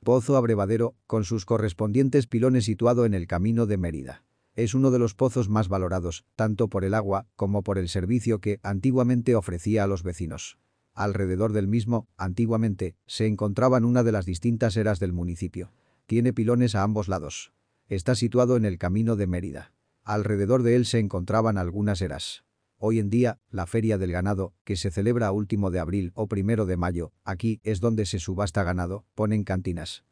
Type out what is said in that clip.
Pozo Abrevadero, con sus correspondientes pilones situado en el Camino de Mérida. Es uno de los pozos más valorados, tanto por el agua como por el servicio que antiguamente ofrecía a los vecinos. Alrededor del mismo, antiguamente, se encontraban una de las distintas eras del municipio. Tiene pilones a ambos lados. Está situado en el Camino de Mérida. Alrededor de él se encontraban algunas eras. Hoy en día, la Feria del Ganado, que se celebra a último de abril o 1 de mayo, aquí es donde se subasta ganado, ponen cantinas.